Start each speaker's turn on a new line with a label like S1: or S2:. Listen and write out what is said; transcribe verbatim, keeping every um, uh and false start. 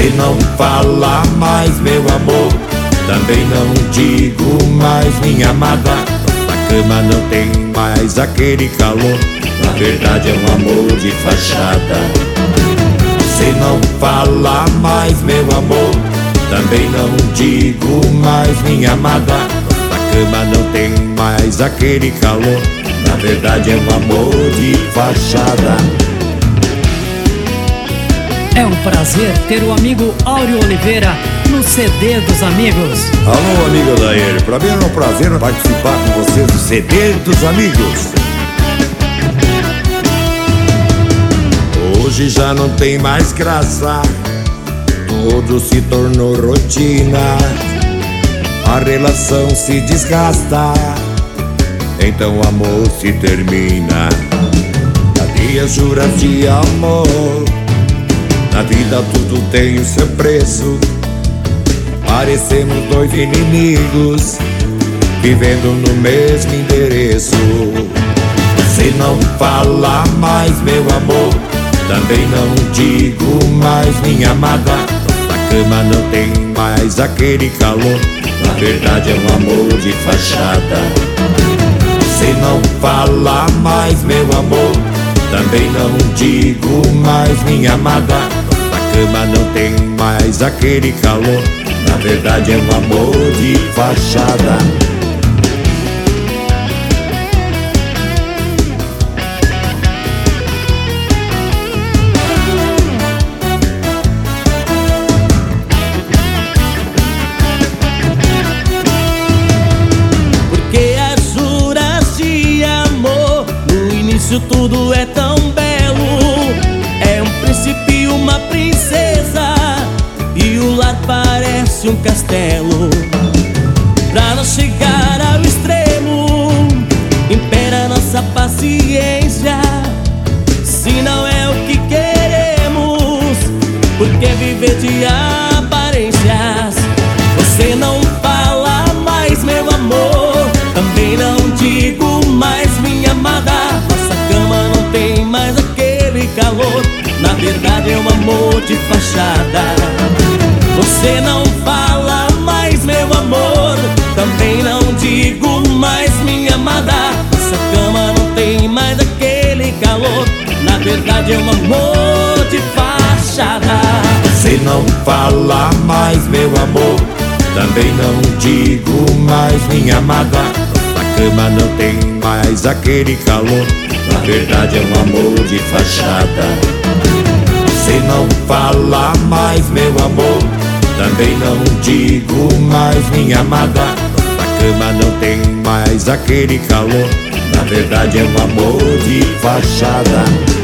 S1: Você não fala mais, meu amor, também não digo mais, minha amada. Na cama não tem mais aquele calor, na verdade é um amor de fachada. Você não fala mais, meu amor, também não digo mais, minha amada. Na cama não tem mais aquele calor, na verdade é um amor de fachada.
S2: É um prazer ter o amigo Áureo Oliveira no C D dos Amigos.
S1: Alô, amigo Daír, pra mim é um prazer participar com vocês do C D dos Amigos. Hoje já não tem mais graça, tudo se tornou rotina, a relação se desgasta, então o amor se termina. Cadê juras de amor? Na vida tudo tem o seu preço, parecemos dois inimigos, vivendo no mesmo endereço. Você não fala mais, meu amor, também não digo mais, minha amada. Na cama não tem mais aquele calor, na verdade é um amor de fachada. Você não fala mais, meu amor, também não digo mais, minha amada. Na cama não tem mais aquele calor, na verdade é um amor de fachada.
S3: Porque as juras de amor, no início tudo é tão belo, é um príncipe e uma princesa, e o lar parece um castelo. Pra não chegar ao extremo, impera nossa paciência, se não é o que queremos, por que viver de aparências? Você não fala mais, meu amor, também não digo mais, minha amada. Nossa cama não tem mais aquele calor, na verdade é um amor de fachada. Você não fala mais, meu amor, também não digo mais, minha amada. Nossa cama não tem mais aquele calor, na verdade é um amor de fachada.
S1: Você não fala mais, meu amor, também não digo mais, minha amada. Na cama não tem mais aquele calor, na verdade é um amor de fachada. Você não fala mais, meu amor, também não digo mais, minha amada. Na cama não tem mais aquele calor, na verdade é um amor de fachada.